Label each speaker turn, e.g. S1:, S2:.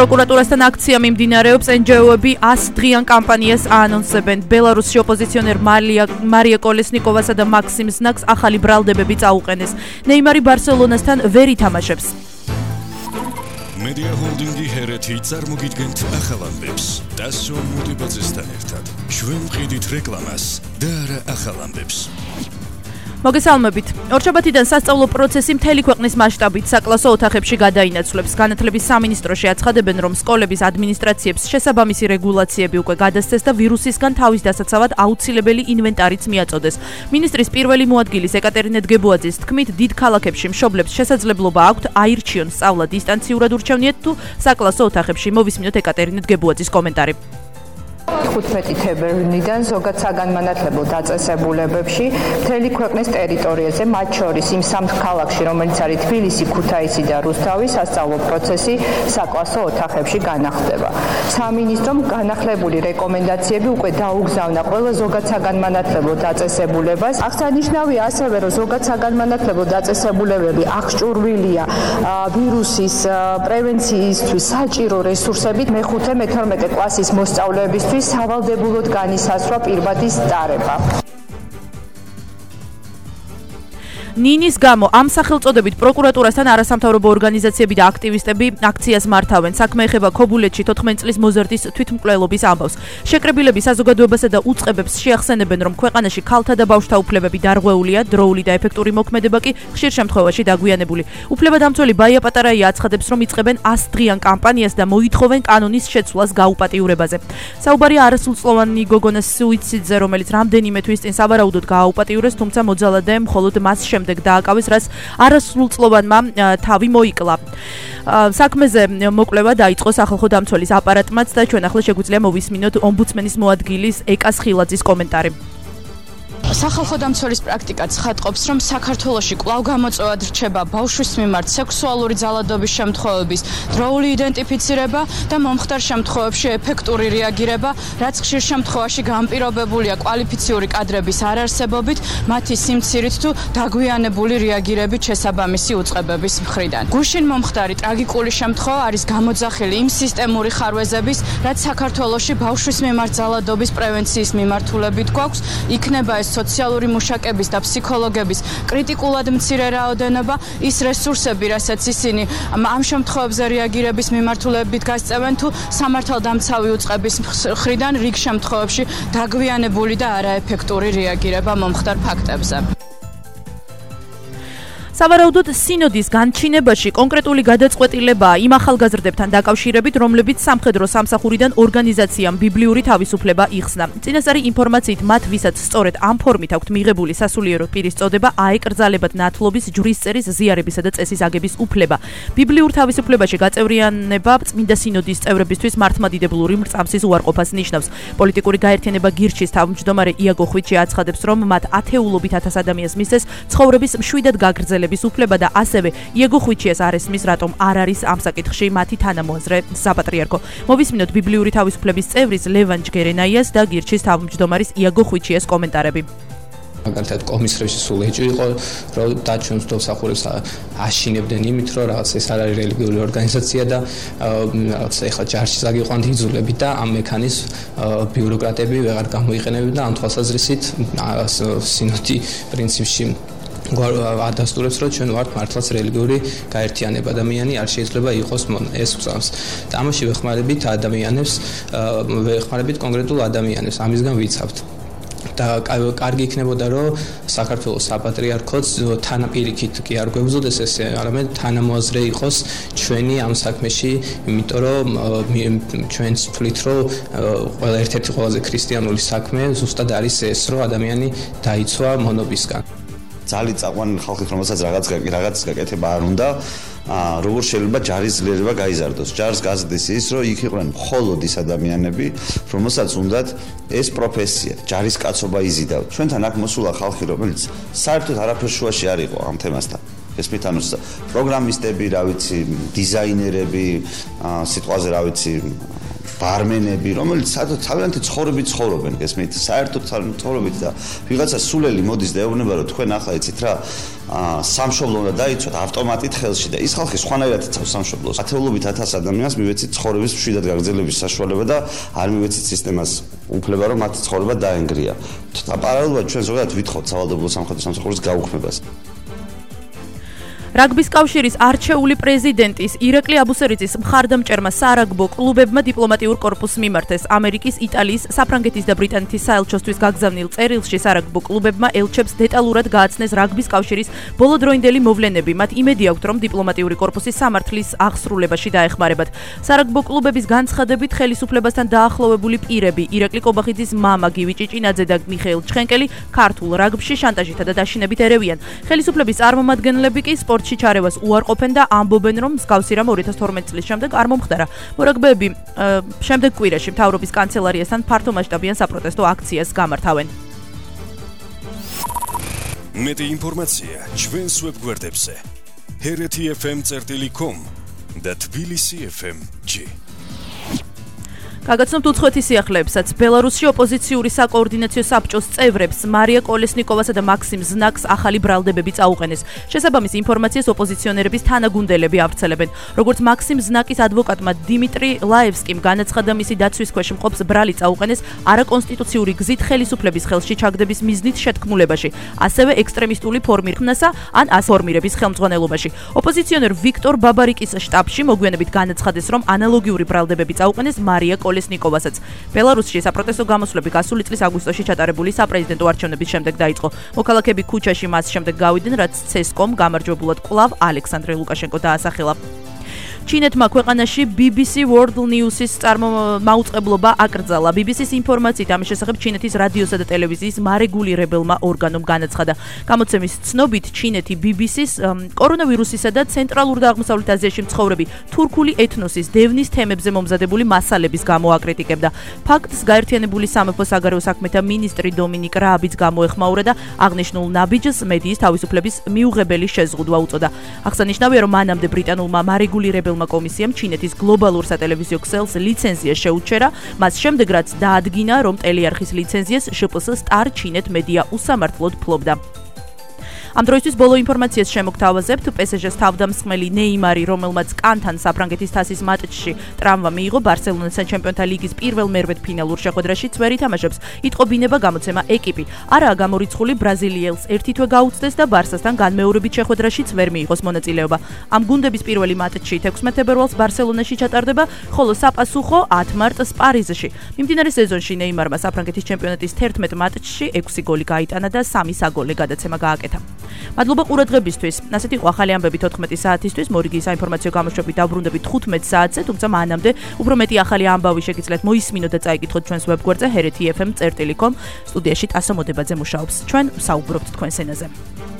S1: პროკურატურასთან აქცია მიმდინარეობს, NGO-ები 100 დღიან კამპანიას აანონსებენ. ბელარუსში ოპოზიციონერ მარია კოლესნიკოვასა და მაქსიმ ზნაკს ახალი ბრალდებები წაუყენეს. ნეიმარი ბარსელონასთან ვერ ითამაშებს.
S2: Media Holding-ი ჰერეთი წარმოგიდგენთ ახალ ამბებს. დასვან მოდიბაძესთან ერთად. ჩვენ ვყიდით რეკლამას და არა ახალ ამბებს.
S1: მოგესალმებით. ორშაბათიდან სასწავლო პროცესი მთელი ქვეყნის მასშტაბით საკლასო ოთახებში გადაინაცვლებს. განათლების სამინისტროში აცხადებენ, რომ სკოლების ადმინისტრაციებს შესაბამისი რეგულაციები უკვე გადასცეს და ვირუსისგან თავის დასაცავად აუცილებელი ინვენტარიც მიაწოდეს. მინისტრის პირველი მოადგილის ეკატერინე დგებუაძის თქმით, დიდ ქალაქებში მშობლებს შესაძლებლობა აქვთ აირჩიონ სწავლა დისტანციურად ურჩევნიათ თუ საკლასო ოთახებში. მოვისმინოთ ეკატერინე დგებუაძის კომენტარი.
S3: 15 თებერვლიდან ზოგად საგანმანათლებლო დაწესებულებებში მთელი ქვეყნის ტერიტორიაზე, მათ შორის იმ სამ ქალაქში, რომელიც არის თბილისი, ქუთაისი და რუსთავი, სასწავლო პროცესი საკლასო ოთახებში განახლდება. სამინისტრომ განახლებული რეკომენდაციები უკვე დაუგზავნა ყველა ზოგად საგანმანათლებლო დაწესებულებას. აღსანიშნავია ასევე, რომ ზოგად საგანმანათლებლო დაწესებულებები აღჭურვილია ვირუსის პრევენციისთვის საჭირო რესურსებით მე-5-მე-12 კლასის მოსწავლეებისთვის სავალდებულოდ განისაზღვრა პირბადის ტარება.
S1: ნინის გამო ამ სახელწოდებით პროკურატურასთან არასამთავრობო ორგანიზაციები და აქტივისტები აქციას მართავენ. საქმე ეხება ქობულეთში 14 წლის მოზარდის თვითმკვლელობის ამბავს. შეკრებილები საზოგადოებასა და უწყებებს შეახსენებენ, რომ ქვეყანაში ქალთა და ბავშვთა უფლებები დარღვეულია, დროული და ეფექტური მოქმედება კი ხშირ შემთხვევაში დაგვიანებული. უფლებადამცველი ბაია პატარაია აცხადებს, რომ იწყებენ 100 დღიან კამპანიას და მოითხოვენ კანონის შეცვლას გაუპატიურებაზე. საუბარია არასრულწლოვანი გოგონას სუიციდზე, რომელიც რამდენიმე თვის წინ სავარაუდოდ გააუპატიურეს, თუმცა მოძალადე მხოლოდ მას შემდეგ დააკავეს, რაც არასრულწლოვანმა თავი მოიკლა. საქმეზე მოკვლევა დაიწყო სახალხო დამცველის აპარატმაც და ჩვენ ახლა შეგვიძლია მოვისმინოთ ომბუდსმენის მოადგილის ეკა სხილაძის კომენტარი.
S4: სახალხო დამცველის პრაქტიკა ცხადყოფს, რომ საქართველოში კვლავ გამოწვევად რჩება ბავშვის მიმართ სექსუალური ძალადობის შემთხვევების დროული იდენტიფიცირება და მომხდარ შემთხვევებში ეფექტური რეაგირება, რაც ხშირ შემთხვევაში განპირობებულია კვალიფიციური კადრების არარსებობით, მათი სიმცირით თუ დაგვიანებული რეაგირებით შესაბამისი უწყებების მხრიდან. გუშინ მომხდარი ტრაგიკული შემთხვევა არის გამოძახილი იმ სისტემური ხარვეზების, რაც საქართველოში ბავშვის მიმართ ძალადობის პრევენციის მიმართულებით გვაქვს, იქნება ეს სოციალური მუშაკების და ფსიქოლოგების კრიტიკულად მცირე რაოდენობა, ის რესურსები, რასაც ისინი ამ შემთხვევებზე რეაგირების მიმართულებით გასწევენ თუ სამართალდამცავი უწყების მხრიდან რიგ შემთხვევებში დაგვიანებული და არაეფექტური რეაგირება მომხდარ ფაქტებზე.
S1: სავარაუდოდ სინოდის განჩინებაში კონკრეტული გადაწყვეტილებაა იმ ახალგაზრდებთან დაკავშირებით, რომლებიც სამხედრო სამსახურიდან ორგანიზაციამ ბიბლიური თავისუფლება იხსნა. წინასწარი ინფორმაციით მათ, ვისაც სწორედ ამ ფორმით აქვთ მიღებული სასულიერო პირის წოდება, აეკრძალებათ ნათლობის, ჯვრისწერის, ზიარებისა და წესის აგების უფლება. ბიბლიურ თავისუფლებაში გაწევრიანება წმინდა სინოდის წევრებისთვის მართლმადიდებლური მრწამსის უარყოფას ნიშნავს. პოლიტიკური გაერთიანება გირჩის თავმჯდომარე იაგო ხვიჩი აცხადებს, რომ მათ ათეულობით 1000 ადამიანს მისცეს ცხოვრების მშვიდად გაგრძელების უფლება და ასევე იაგო ხვიჩიას არ ესმის, რატომ არ არის ამ საკითხში მათი თანამოაზრე საპატრიარქო. მოვისმინოთ ბიბლიური თავისუფლების წევრის ლევან ჯგერენაიას და გირჩის თავმჯდომარის იაგო ხვიჩიას კომენტარები.
S5: მაგალითად კომისრებში სულ ეჭვი იყო, რომ დაჩვენს მსახურებს აშინებდნენ იმით, რომ რაღაც ეს არ არის რელიგიური ორგანიზაცია და რაღაც ეხლა ჯარში აგიყვანთ იზოლებით და ამ მექანიზმს ბიუროკრატები ვეღარ გამოიყენებენ და ამ თვალსაზრისით სინოდი პრინციპში ადასტურებს, რომ ჩვენ ვართ მართლაც რელიგიური გაერთიანება, ადამიანი არ შეიძლება იყოს ეს უწამს. და ამაში ვეხმარებით ადამიანებს, ვეხმარებით კონკრეტულ ადამიანებს, ამისგან ვიცავთ. და კარგი იქნებოდა, რომ საქართველოს საპატრიარქოც თანაპირიქით კი არ გვებრძოდეს ეს, არამედ თანამოაზრე იყოს ჩვენი ამ საქმეში, იმიტომ რომ ჩვენც ვთვლით, რომ ერთ-ერთი ყველაზე ქრისტიანული საქმე ზუსტად არის ეს, რომ ადამიანი დაიცვა მონობისგან.
S6: ძალიან წაყვანილი ხალხი, რომელსაც რაღაც გაკეთება არ უნდა, როგორ შეიძლება ჯარის ძლიერება გაიზარდოს. ჯარს გაზრდის ის, რომ იქ იყვნენ მხოლოდ ის ადამიანები, რომელსაც უნდათ ეს პროფესია, ჯარისკაცობა იზიდავთ. ჩვენთან აქ მოსულა ხალხი, რომელიც საერთოდ არაფერ შუაში არ იყო ამ თემასთან. გესმით, ანუ პროგრამისტები, რა ვიცი, დიზაინერები, სიტყვაზე რა ვიცი, ბარმენები, რომელიც თავიანთი ცხოვრებით ცხოვრობენ, გესმით, საერთოდ ცხოვრობით და ვიღაცა სულელი მოდის და ეუბნება, რომ თქვენ ახლა იცით რა, სამშობლო უნდა დაიცვათ ავტომატით ხელში და ის ხალხი სხვანაირად იცავს სამშობლოს. ათეულობით 1000 ადამიანს მივეცით ცხოვრების მშვიდად გაგრძელების საშუალება და არ მივეცით სისტემას უფლება, რომ მათი ცხოვრება დაენგრია. და პარალელურად ჩვენ ზოგადად ვითხოვთ სავალდებულო სამხედრო სამსახურის გაუქმებას.
S1: რაგბის კავშირის არჩეული პრეზიდენტის ირაკლი აბუსერიძის მხარდამჭერმა სარაგბო კლუბებმა დიპლომატიურ კორპუსს მიმართეს. ამერიკის, იტალიის, საფრანგეთის და ბრიტანეთის საელჩოსთვის გაგზავნილ წერილში სარაგბო კლუბებმა ელჩებს დეტალურად გააცნეს რაგბის კავშირის ბოლოდროინდელი მოვლენები. მათ იმედი აქვთ, რომ დიპლომატიური კორპუსის სამართლის აღსრულებაში დაეხმარებათ. სარაგბო კლუბების განცხადებით ხელისუფლებასთან დაახლოვებული პირები, ირაკლი კობახიძის მამა გივი ჭიჭინაძე და მიხეილ ჩხენკელი ქართულ რაგბში შანტაჟითა და დაშინებით ერევიან. ხელისუფლების წარმომადგენლები კი სპორტში ჩარევას უარყოფენ და ამბობენ, რომ მსგავსი რამ 2012 წლის შემდეგ არ მომხდარა. მორაგბეები შემდეგ კვირაში მთავრობის კანცელარიასთან ფართომასშტაბიან საპროტესტო აქციას გამართავენ.
S2: მეტი ინფორმაცია ჩვენს ვებგვერდებზე hrt.fm.com და tbilisi.fm.g.
S1: გაგაცნობთ უცხოეთის სიახლეებსაც. ბელარუსში ოპოზიციური საკოორდინაციო საბჭოს წევრებს მარია კოლესნიკოვასა და მაქსიმ ზნაკს ახალი ბრალდებები წაუყენეს. შესაბამის ინფორმაციას ოპოზიციონერების თანაგუნდელები ავრცელებენ. როგორც მაქსიმ ზნაკის ადვოკატმა დიმიტრი ლაევსკიმ განაცხადა, მისი დაცვის ქვეშ მყოფს ბრალი წაუყენეს არაკონსტიტუციური გზით ხელისუფლების ხელში ჩაგდების მიზნით შეთქმულებაში, ასევე ექსტრემისტული ფორმირებასა ან ასფორმირების ხელმძღვანელობაში. ოპოზიციონერ ვიქტორ ბაბარიკის შტაბში მოგვიანებით განაცხადეს, რომ ანალოგიური ბრალდებები წაუყენეს მარია კოლესნიკოვასაც. ბელარუსში საპროტესტო გამოსვლები გასული წლის აგვისტოში ჩატარებული საპრეზიდენტო არჩევნების შემდეგ დაიწყო. მოქალაქეები ქუჩაში მას შემდეგ გავიდნენ, რაც ცესკომ გამარჯვებულად კვლავ ალექსანდრე ლუკაშენკო დაასახელა. ჩინეთმა ქვეყანაში BBC World News-ის მაუწყებლობა აკრძალა. BBC-ს ინფორმაციით ამის შესახებ ჩინეთის რადიოსა და ტელევიზიის მარეგულირებელმა ორგანომ განაცხადა. გამოცემის ცნობით, ჩინეთი BBC-ს კორონავირუსისა და ცენტრალურ და აღმოსავლეთ აზიაში მცხოვრები თურქული ეთნოსის დევნის თემებზე მომზადებული მასალების გამო აკრიტიკებდა. ფაქტს გაერთიანებული სამეფო საგარეო საქმეთა მინისტრი დომინიკ რააბიც გამოეხმაურა და აღნიშნულ ნაბიჯს მედიის თავისუფლების მიუღებელი შეზღუდვა უწოდა. აღსანიშნავია, რომ მანამდე ბრიტანულმა მარეგულირებელმა კომისიამ ჩინეთის გლობალურ სატელევიზიო ქსელს ლიცენზია შეუჩერა, მას შემდეგ რაც დაადგინა, რომ ტელეარხის ლიცენზიას შპს სტარ ჩინეთ მედია უსამართლოდ ფლობდა. ამ დროისთვის ბოლო ინფორმაციას შემოგთავაზებთ. PSG-ს თავდამსხმელი ნეიმარი, რომელმაც კანთან საფრანგეთის თასის მატჩში ტრავმა მიიღო, ბარსელონასთან ჩემპიონთა ლიგის პირველ-მერვედ ფინალურ შეხვედრაში წვერი თამაშობს. იტყობინება გამოცემა ეკიპი. არაა გამორიცხული ბრაზილიელს ერთი თვე გაუწდეს და ბარსასთან განმეორებით შეხვედრაში წვერ მიიღოს მონაწილეობა. ამ გუნდების პირველი მატჩი 16 თებერვალს ბარსელონაში ჩატარდება, ხოლო საპასუხო 10 მარტს პარიზში. მიმდინარე სეზონში ნეიმარმა საფრანგეთის ჩემპიონატის 11 მატჩში 6 გოლი გაიტანა და 3 საგოლე გადაცემა გააკეთა. მადლობა ყურადღებისთვის. ასეთი იყო ახალი ამბები 14 საათისთვის. მორიგი საინფორმაციო გამოშვებით დავბრუნდებით 15 საათზე, თუმცა მანამდე უფრო მეტი ახალი ამბავი შეგიძლიათ მოისმინოთ და წაიკითხოთ ჩვენს ვებგვერდზე hrt.fm.com. სტუდიაში ტასო მოდებაძე მუშაობს. ჩვენ ვსაუბრობთ თქვენს ენაზე.